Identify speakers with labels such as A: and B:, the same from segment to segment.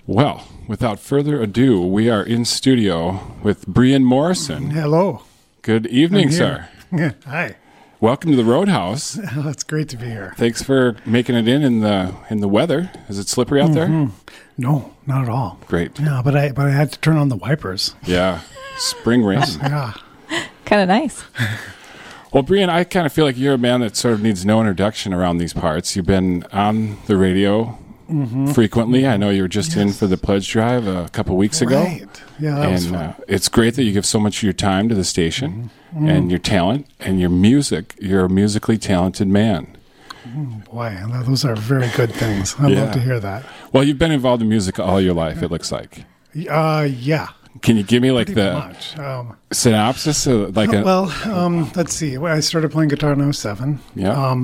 A: Well, without further ado, we are in studio with Brian Morrison.
B: Hello.
A: Good evening, sir.
B: Yeah, hi.
A: Welcome to the Roadhouse.
B: Oh, it's great to be here.
A: Thanks for making it in the weather. Is it slippery out there?
B: No, not at all.
A: Great.
B: Yeah, but I had to turn on the wipers.
A: Yeah. Spring rain.
B: Yeah.
C: Kind of nice.
A: Well, Brian, I kind of feel like you're a man that sort of needs no introduction around these parts. You've been on the radio frequently. I know you were just in for the pledge drive a couple weeks ago.
B: Right. Yeah, that was fun.
A: It's great that you give so much of your time to the station and your talent and your music. You're a musically talented man.
B: Boy, those are very good things. I'd love to hear that.
A: Well, you've been involved in music all your life, it looks like.
B: Yeah.
A: Can you give me like
B: Pretty
A: the
B: much.
A: synopsis?
B: Let's see. I started playing guitar when I was 7.
A: Yeah.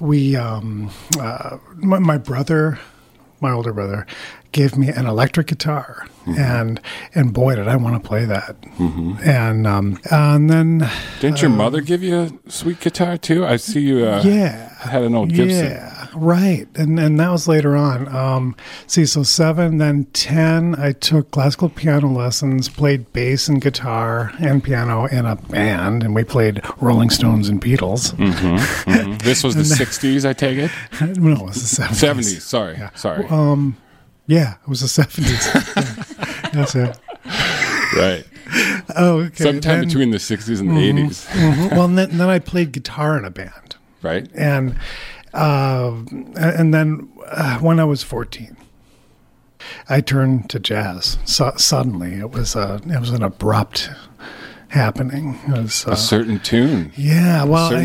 B: My brother, my older brother, gave me an electric guitar, and boy, did I want to play that. And then
A: Didn't your mother give you a sweet guitar too? I see you had an old Gibson.
B: Yeah, right. And that was later on. So 7, then 10, I took classical piano lessons, played bass and guitar and piano in a band, and we played Rolling Stones and Beatles.
A: This was the 60s, I take it?
B: No, it was the 70s.
A: 70s, sorry.
B: Yeah.
A: Sorry.
B: Yeah, it was the 70s. That's it.
A: Right.
B: Oh, okay.
A: Sometime between the 60s and the 80s.
B: Well, and then I played guitar in a band.
A: Right.
B: And then when I was 14, I turned to jazz. Suddenly, it was an abrupt happening. It was
A: a certain tune.
B: Yeah. Well,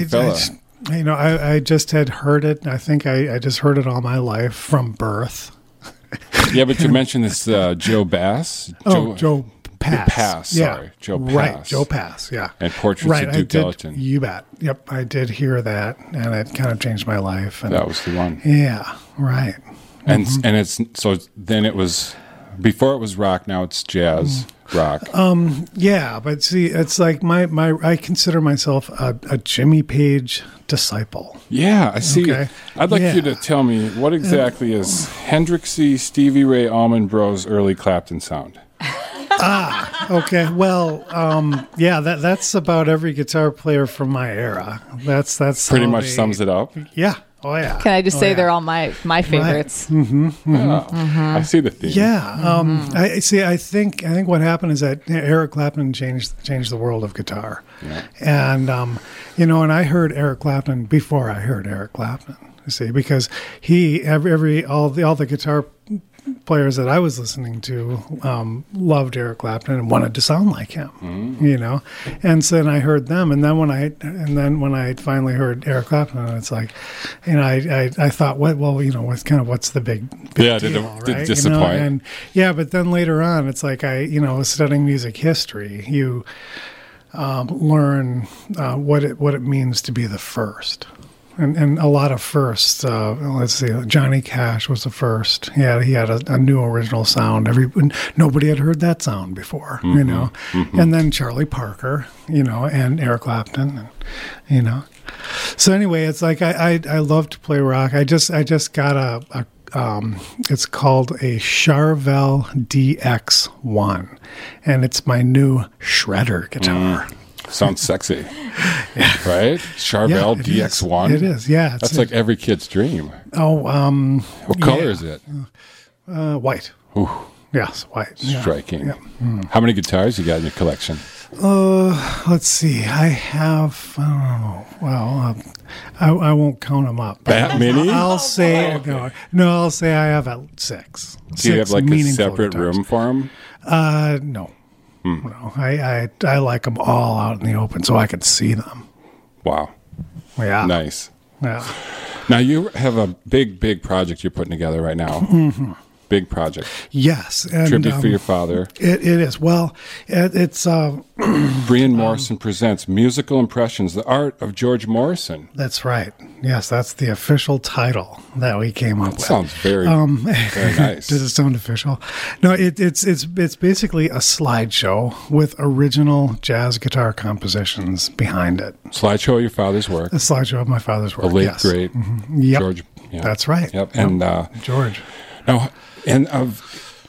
A: I
B: I just had heard it. I think I just heard it all my life from birth.
A: Yeah, but you mentioned this Joe Bass.
B: Joe Pass.
A: Pass,
B: Yeah.
A: sorry. Joe Pass.
B: Right, Joe Pass, yeah.
A: And Portraits of Duke Ellington.
B: You bet. Yep, I did hear that, and it kind of changed my life. And
A: that was the one.
B: Yeah, right.
A: And it's so then it was before it was rock, now it's jazz rock.
B: Yeah, but see, it's like I consider myself a Jimmy Page disciple.
A: Yeah, I see.
B: Okay.
A: I'd like you to tell me what exactly is Hendrixy, Stevie Ray, Allman Bros, early Clapton sound.
B: Okay. Well, that's about every guitar player from my era. That's
A: pretty much sums it up.
B: Yeah. Oh yeah.
C: Can I just say they're all my favorites?
B: Right.
A: I see the theme.
B: Yeah. I see. I think what happened is that Eric Clapton changed the world of guitar, and and I heard Eric Clapton before I heard Eric Clapton. You see, because all the guitar players that I was listening to loved Eric Clapton and wanted to sound like him, and so then I heard them, and then when I finally heard Eric Clapton, it's like, I thought, what's the big deal,
A: did
B: right?
A: disappoint?
B: But then later on, it's like studying music history, you learn what it means to be the first. And a lot of firsts. Let's see. Johnny Cash was the first. He had a new original sound. Nobody had heard that sound before. And then Charlie Parker. And Eric Clapton. So anyway, it's like I love to play rock. I just got it's called a Charvel DX1, and it's my new shredder guitar.
A: Sounds sexy. Right? Charvel DX1?
B: It is, yeah.
A: That's like every kid's dream.
B: Oh,
A: what color is it?
B: White.
A: Ooh.
B: Yes, white.
A: Striking.
B: Yeah.
A: How many guitars you got in your collection?
B: Let's see. I have, I don't know. Well, I won't count them up.
A: That many?
B: I'll say, I'll say I have 6.
A: Do you have like a separate
B: guitars.
A: room for them?
B: No. No, I like them all out in the open so I could see them.
A: Wow.
B: Yeah.
A: Nice.
B: Yeah.
A: Now you have a big project you're putting together right now. Big project.
B: Yes. And,
A: Tribute for your father.
B: It is. Well, it's...
A: Brian Morrison presents Musical Impressions, the Art of George Morrison.
B: That's right. Yes, that's the official title that we came up with.
A: Sounds very nice.
B: Does it sound official? No, it's basically a slideshow with original jazz guitar compositions behind it.
A: Slideshow of your father's work.
B: A slideshow of my father's work.
A: The late, great
B: Yep.
A: George.
B: That's right.
A: Yep. And
B: George.
A: Now, and of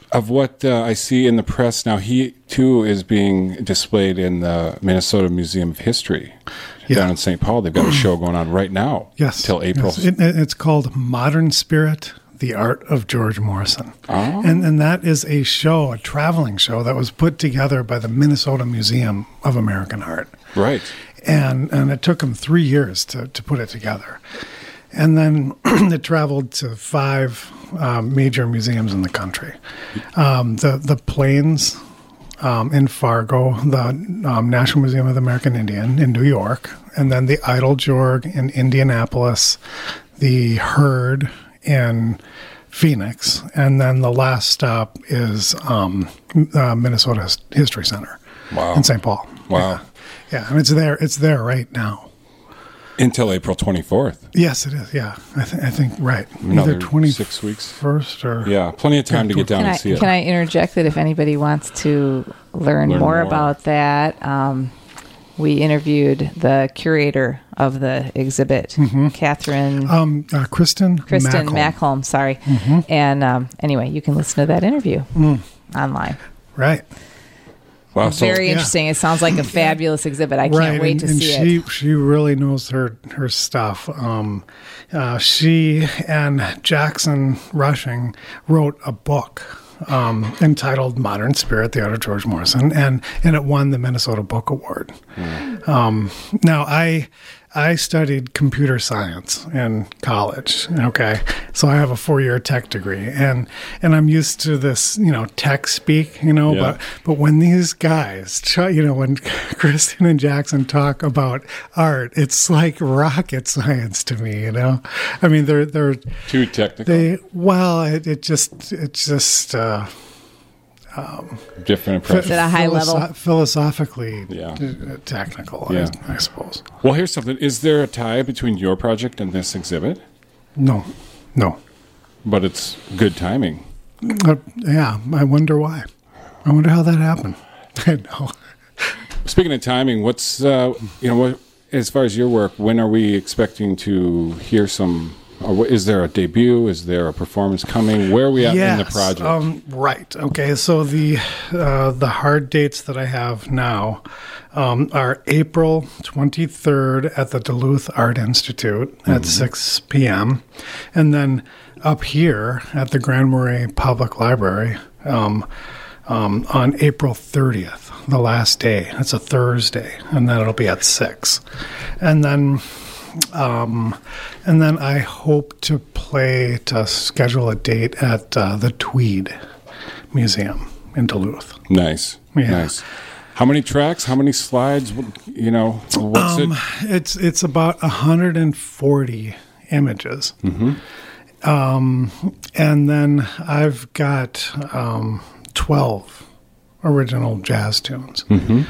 A: of what I see in the press now, he too is being displayed in the Minnesota Museum of History down in St. Paul. They've got a show going on right now.
B: Yes.
A: Till April.
B: Yes. It's called Modern Spirit, The Art of George Morrison.
A: Oh.
B: And that is a show, a traveling show that was put together by the Minnesota Museum of American Art.
A: Right.
B: And it took them 3 years to put it together. And then it traveled to 5 major museums in the country. The Plains in Fargo, the National Museum of the American Indian in New York, and then the Eiteljorg in Indianapolis, the Heard in Phoenix, and then the last stop is Minnesota History Center in St. Paul.
A: Wow.
B: Yeah, and it's there right now.
A: Until April 24th.
B: Yes, it is. Yeah, I think right.
A: Another
B: Either 26th
A: 6 weeks.
B: First or
A: Plenty of time to get down and see it.
C: Can I interject that if anybody wants to learn more about that, we interviewed the curator of the exhibit, Catherine
B: Kristen
C: Macholm. Sorry, and anyway, you can listen to that interview online.
B: Right.
A: Wow,
C: very interesting. It sounds like a fabulous exhibit. I can't wait to see it.
B: She really knows her stuff. She and Jackson Rushing wrote a book entitled Modern Spirit, The Art of George Morrison, and it won the Minnesota Book Award. Now, I studied computer science in college, okay? So I have a 4-year tech degree, and I'm used to this, tech speak, but when these guys, when Kristen and Jackson talk about art, it's like rocket science to me, I mean, they're
A: too technical.
B: It's just
A: different approach.
C: At a high level.
B: Philosophically technical, I suppose.
A: Well, here's something. Is there a tie between your project and this exhibit?
B: No.
A: But it's good timing.
B: I wonder why. I wonder how that happened. I know.
A: Speaking of timing, what's, what, as far as your work, when are we expecting to hear some... Or is there a debut? Is there a performance coming? Where are we at in the project?
B: Right. Okay. So the hard dates that I have now are April 23rd at the Duluth Art Institute at 6 p.m. And then up here at the Grand Marais Public Library on April 30th, the last day. It's a Thursday, and then it'll be at 6. And then I hope to schedule a date at the Tweed Museum in Duluth.
A: Nice. How many tracks? How many slides? What's it?
B: It's about 140 images. And then I've got 12 original jazz tunes.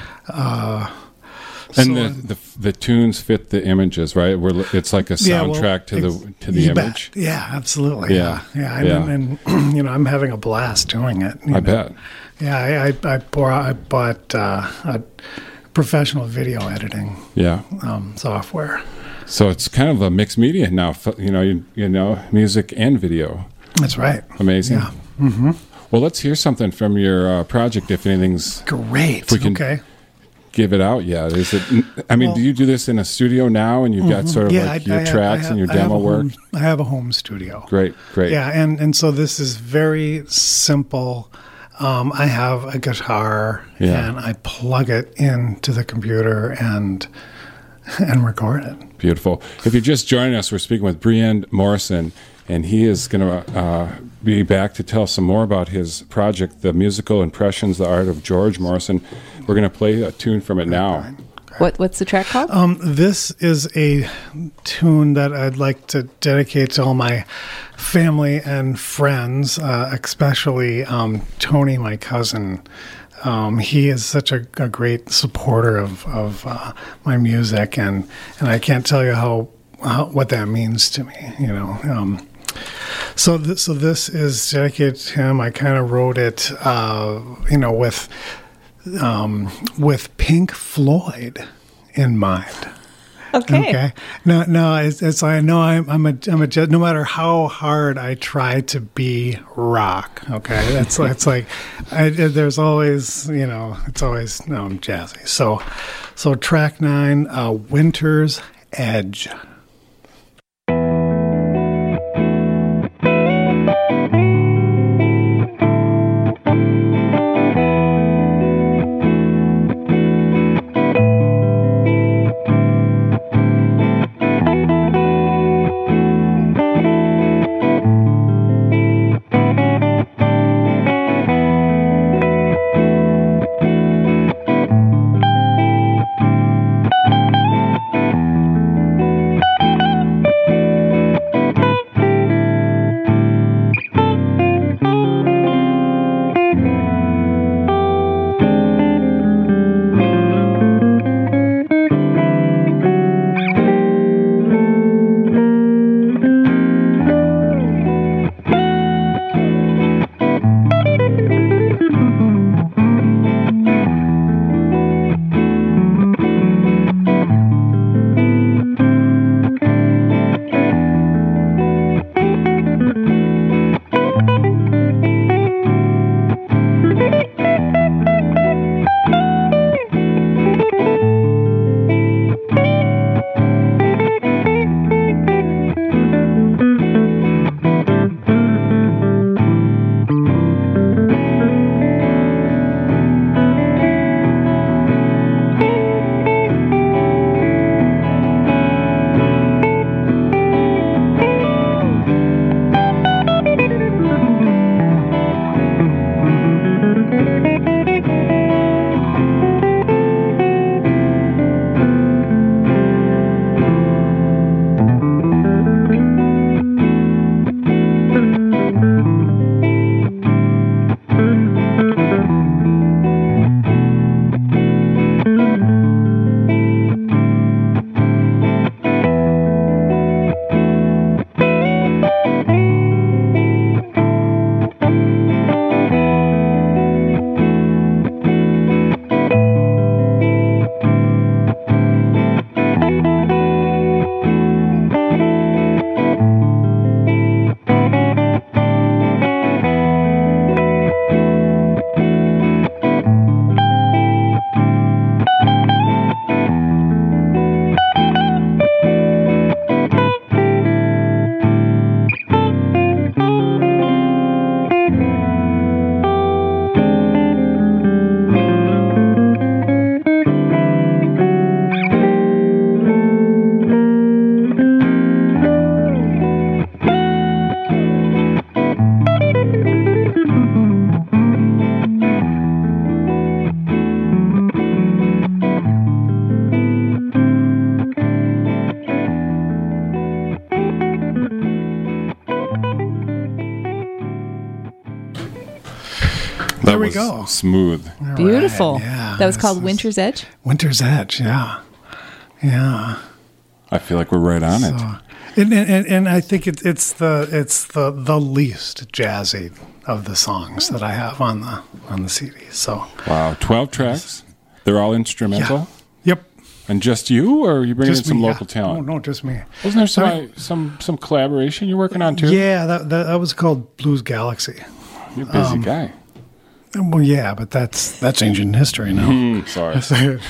A: And the tunes fit the images, right? It's like a soundtrack to the image.
B: Yeah, absolutely. Yeah. And I'm having a blast doing it.
A: I bet.
B: Yeah, I bought professional video editing software.
A: So it's kind of a mixed media now. Music and video.
B: That's right.
A: Amazing.
B: Yeah.
A: Well, let's hear something from your project. If anything's
B: great,
A: if we can give it out yet. Is it? I mean, do you do this in a studio now, and you've got sort of your tracks and your demo work?
B: I have a home studio.
A: Great.
B: Yeah, and so this is very simple. I have a guitar, and I plug it into the computer and record it.
A: Beautiful. If you're just joining us, we're speaking with Brian Morrison, and he is going to be back to tell some more about his project, The Musical Impressions, The Art of George Morrison. We're going to play a tune from it now.
C: What's the track called?
B: This is a tune that I'd like to dedicate to all my family and friends, especially Tony, my cousin. He is such a great supporter of my music, and I can't tell you what that means to me. So this is dedicated to him. I kind of wrote it, with Pink Floyd in mind.
C: Okay.
B: No. It's I know I'm a no matter how hard I try to be rock. Okay. It's like there's always it's always no I'm jazzy. So track 9, Winter's Edge.
A: That
B: we
A: was
B: go.
A: Smooth.
B: All
C: Beautiful.
B: right, yeah,
C: That was
B: this
C: called
B: is
C: Winter's Edge.
B: Winter's Edge. Yeah.
A: I feel like we're right on it.
B: And I think it's the least jazzy of the songs that I have on the CD. So
A: Wow, 12 tracks. They're all instrumental.
B: Yep.
A: And just you, or are you bringing in some
B: me,
A: local
B: yeah.
A: talent?
B: No, just me.
A: Wasn't there some collaboration you're working on too?
B: Yeah, that was called Blues Galaxy.
A: You're a busy guy.
B: Well, yeah, but that's ancient history now.
A: Sorry.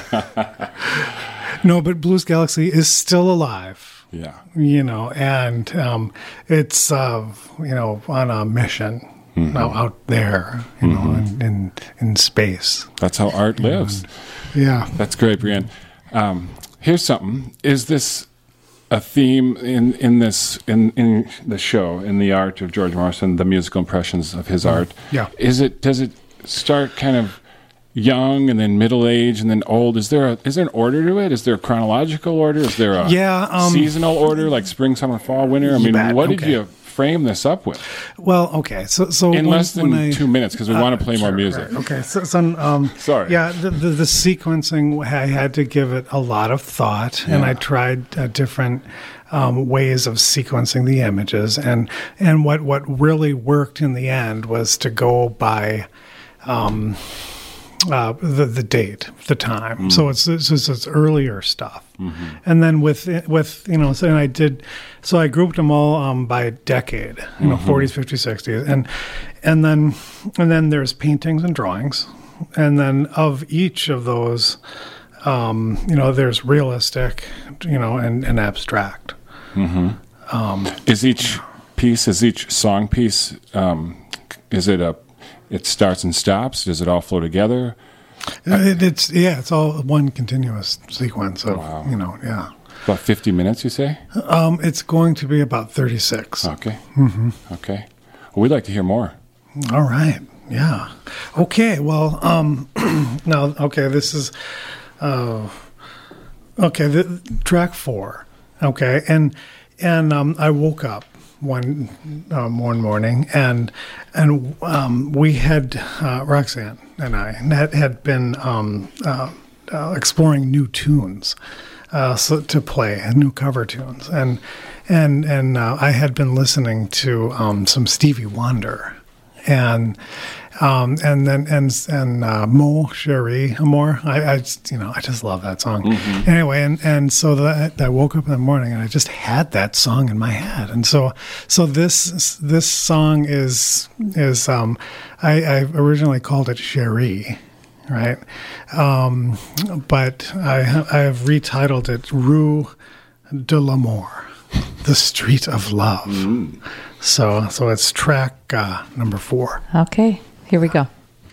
B: No, but Blues Galaxy is still alive.
A: Yeah.
B: And it's on a mission out there, in space.
A: That's how art lives.
B: Yeah.
A: That's great, Brian. Here's something. Is this a theme in the show, in the art of George Morrison, the musical impressions of his art?
B: Yeah.
A: Does it start kind of young and then middle age and then old? Is there an order to it? Is there a chronological order? Is there a seasonal order, like spring, summer, fall, winter? I mean, what did you frame this up with?
B: Well, okay, so
A: in less than 2 minutes, because we want to play more music.
B: Right. Okay, so
A: Sorry.
B: Yeah, the sequencing, I had to give it a lot of thought, and I tried different ways of sequencing the images, and what really worked in the end was to go by the date, the time. So it's earlier stuff. And then with so I grouped them all by decade, 40s, 50s, 60s, and then there's paintings and drawings, and then of each of those, there's realistic, and abstract.
A: Is each song piece, it starts and stops? Does it all flow together?
B: It's all one continuous sequence of, yeah.
A: About 50 minutes, you say?
B: It's going to be about 36.
A: Okay. Okay. Well, we'd like to hear more.
B: All right. Yeah. Okay. Well, this is, track 4. Okay. And I woke up one morning and we had, Roxanne and I had been, exploring new tunes, to play new cover tunes. And I had been listening to, some Stevie Wonder and Mo Cherie Amour. I just love that song. Anyway, and so that I woke up in the morning and I just had that song in my head. And so this song is I originally called it Cherie, right? But I have retitled it Rue de l'Amour, the Street of Love. So it's track number 4.
C: Okay, here we go.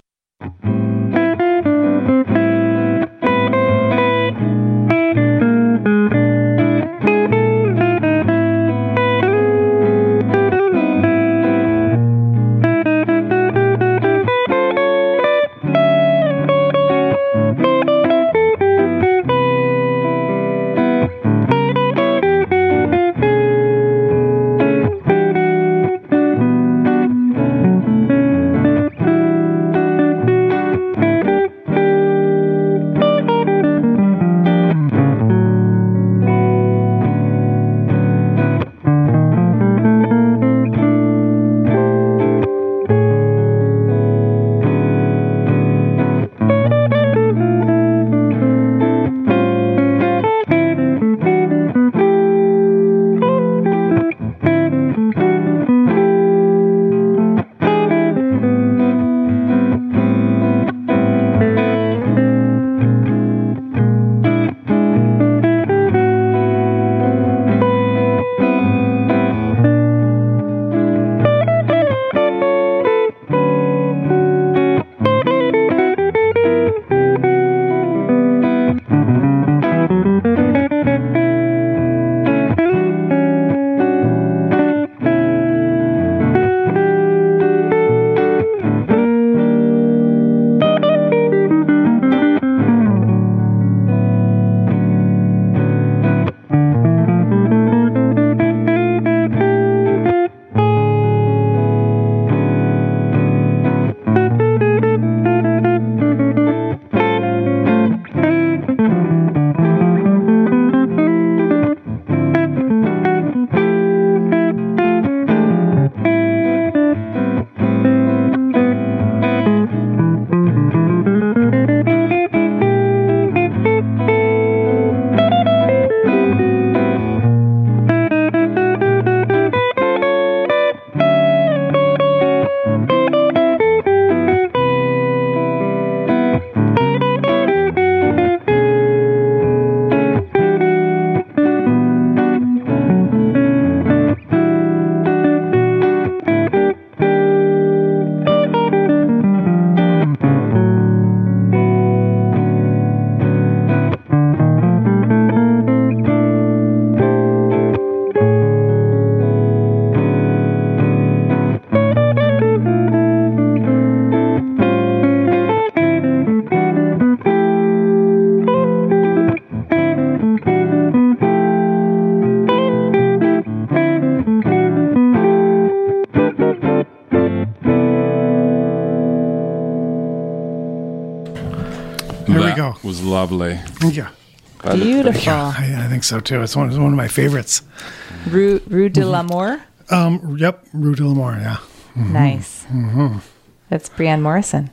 A: Was lovely.
B: Yeah.
C: Beautiful.
B: Yeah, I think so too. It's one of my favorites.
C: Rue de l'Amour?
B: Yep, Rue de l'Amour, yeah.
C: Nice. That's Brianne Morrison.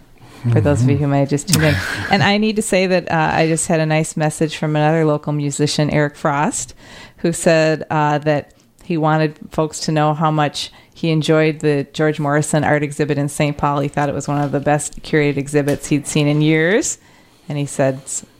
C: for those of you who might have just tuned in. And I need to say that I just had a nice message from another local musician, Eric Frost, who said that he wanted folks to know how much he enjoyed the George Morrison art exhibit in St. Paul. He thought it was one of the best curated exhibits he'd seen in years. And he said,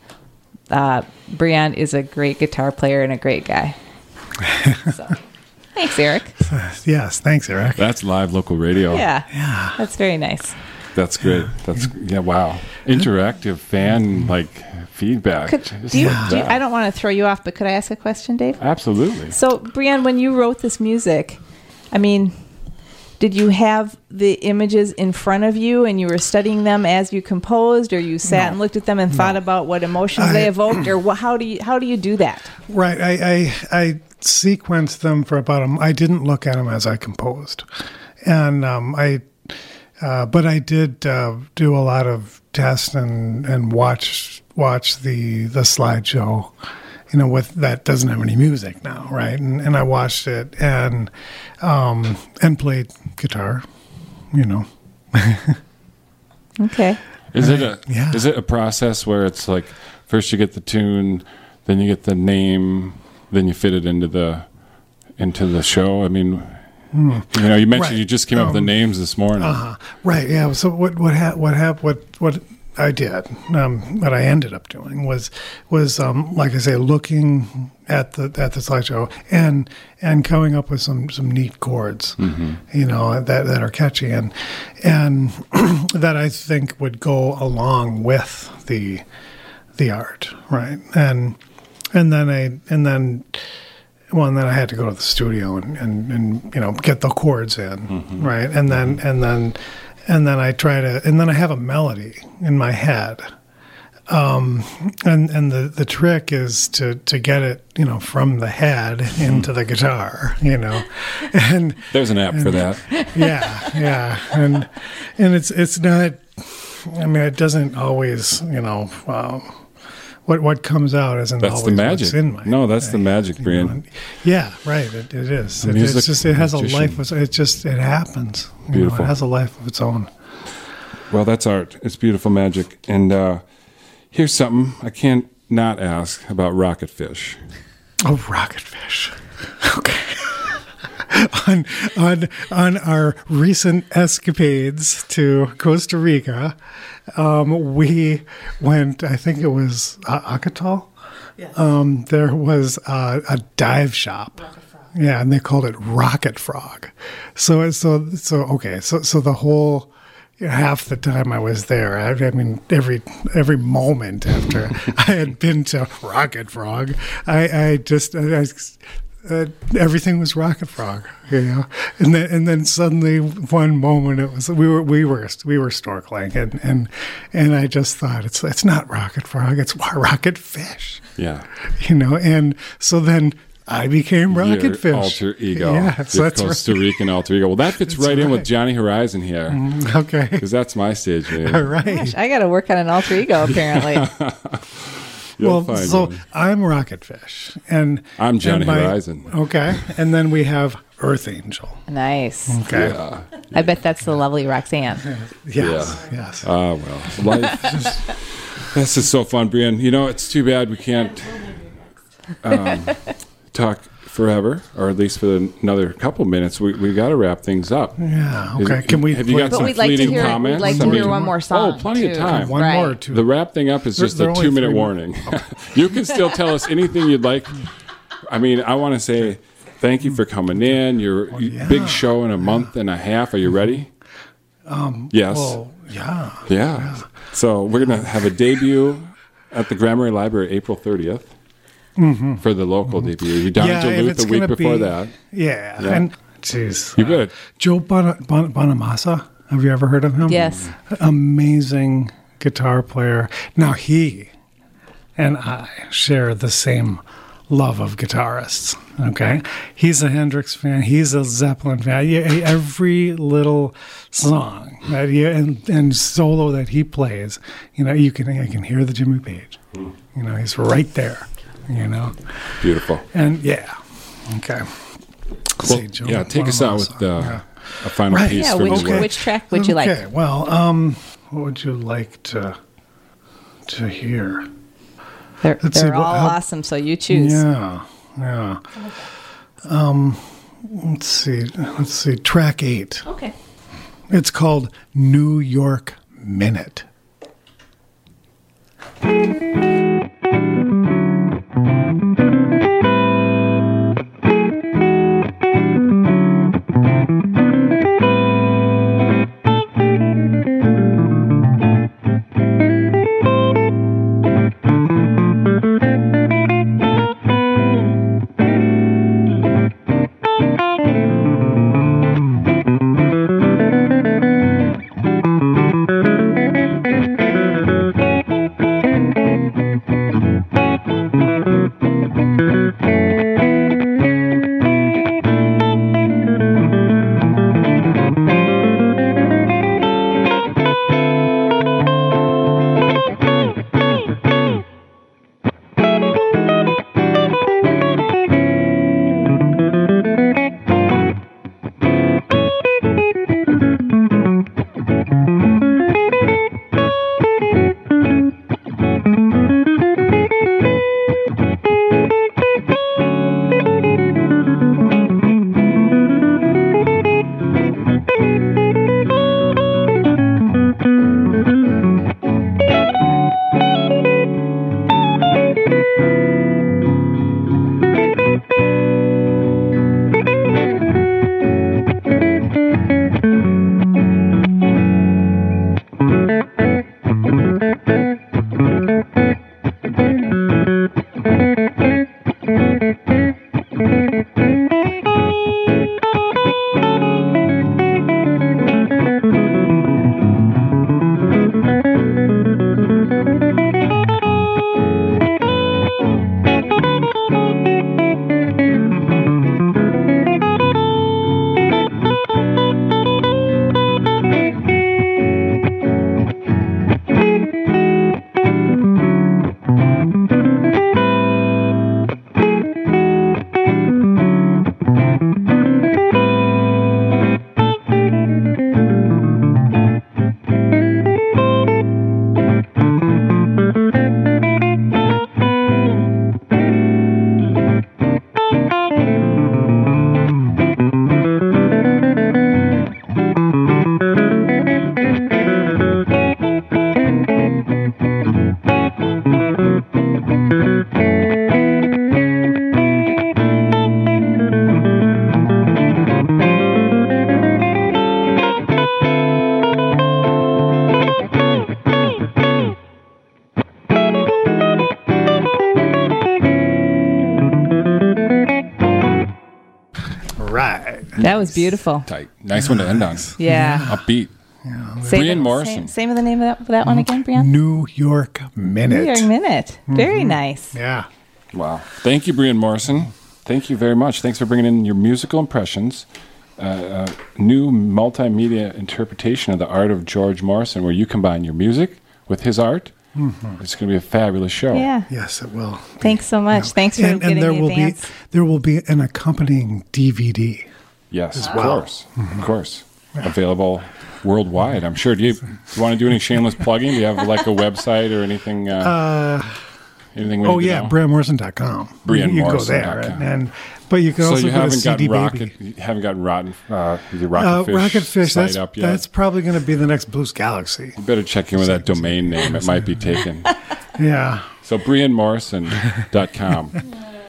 C: Brian is a great guitar player and a great guy. So, thanks, Eric.
B: Yes, thanks, Eric.
A: That's live local radio.
C: Yeah. That's very nice.
A: That's great. Wow. Interactive fan feedback.
C: I don't want to throw you off, but could I ask a question, Dave?
A: Absolutely.
C: So, Brian, when you wrote this music, I mean, did you have the images in front of you and you were studying them as you composed, or you sat and looked at them and thought about what emotions they evoked, or how do you do that?
B: Right. I sequenced them for I didn't look at them as I composed, and but I did do a lot of tests and watch the slideshow, with that doesn't have any music now, right? And I watched it and played guitar,
C: Okay.
A: Is it a process where it's like first you get the tune, then you get the name, then you fit it into the show? I mean, you mentioned you just came up with the names this morning.
B: Right. Yeah. So what I did, what I ended up doing was like I say, looking at the slideshow and coming up with some neat chords, that are catchy and that I think would go along with the art, right? And then I had to go to the studio and get the chords in, right? And then I have a melody in my head. And the trick is to get it, from the head into the guitar, and
A: there's an app for that.
B: Yeah. And it's not, I mean, it doesn't always, what comes out isn't
A: that's
B: always
A: the magic.
B: What's in my
A: No, that's the magic, Brian.
B: Yeah, right. It is. It has a life. It happens.
A: Beautiful.
B: It has a life of its own.
A: Well, that's art. It's beautiful magic. And here's something I can't not ask about Rocketfish.
B: Oh, Rocketfish. Okay. on our recent escapades to Costa Rica, we went, I think it was Acatol. Yes. There was a dive shop. Yeah, and they called it Rocket Frog. So the whole half the time I was there, I mean, every moment after I had been to Rocket Frog, I everything was Rocket Frog, and then suddenly one moment it was we were snorkeling and I just thought it's not Rocket Frog, it's Rocket Fish, and so then I became Rocket Fish.
A: Alter ego.
B: Yeah, so that's
A: Costa Rican alter ego. Well, that fits right in with Johnny Horizon here.
B: Okay.
A: Because that's my stage name.
B: All right.
C: Gosh, I got to work on an alter ego, apparently.
B: I'm Rocket Fish. And
A: I'm Johnny Horizon.
B: Okay. And then we have Earth Angel.
C: Nice.
B: Okay.
A: Yeah.
C: I bet that's the lovely Roxanne.
B: Yes.
A: Well, life. This is so fun, Brian. It's too bad we can't talk forever, or at least for another couple minutes. We got to wrap things up.
B: Yeah. Okay.
A: Have you got some fleeting comments?
C: We'd like to hear one more song.
A: Oh, plenty of time.
B: One more. Too.
A: The wrap thing up is just a 2-minute warning. You can still tell us anything you'd like. I mean, I want to say thank you for coming in. Your big show in a month and a half. Are you ready? Yes.
B: Well, yeah.
A: Yeah. So we're going to have a debut at the Grammary Library April 30th. For the local debut. You're down in Duluth the week before that.
B: Yeah. And, jeez.
A: You good.
B: Joe Bonamassa, have you ever heard of him?
C: Yes.
B: Amazing guitar player. Now, he and I share the same love of guitarists, okay? He's a Hendrix fan. He's a Zeppelin fan. Every little song that and solo that he plays, I can hear the Jimmy Page. He's right there.
A: Beautiful.
B: And okay.
A: Well, take us out with a final piece.
C: Yeah, which track would you like?
B: Okay, well, What would you like to hear?
C: They're
B: Let's see,
C: all awesome, so you choose.
B: Yeah. Let's see. Track 8.
C: Okay.
B: It's called New York Minute.
C: That was beautiful.
A: Tight. Nice one to end on.
C: Yeah.
A: Upbeat.
C: Say
A: Brian Morrison.
C: Same of the name of that one again, Brian?
B: New York Minute.
C: New York Minute. Very nice.
B: Yeah.
A: Wow. Thank you, Brian Morrison. Thank you very much. Thanks for bringing in your musical impressions. New multimedia interpretation of the art of George Morrison, where you combine your music with his art. Mm-hmm. It's going to be a fabulous show.
C: Yeah.
B: Yes, it will.
C: Thanks so much. Thanks for getting
B: there
C: the
B: will
C: advance.
B: there will be an accompanying DVD.
A: Yes, of
B: well.
A: course. Of course. Available worldwide, I'm sure. Do you want to do any shameless plugging? Do you have like a website or anything? Anything we need to know?
B: BrianMorrison.com. You can go there. But you can also go to CD Baby.
A: You haven't gotten the Rocketfish,
B: Rocketfish,
A: site up yet?
B: That's probably going to be the next Blues Galaxy.
A: You better check in with that domain name. It might be taken.
B: Yeah.
A: So BrianMorrison.com.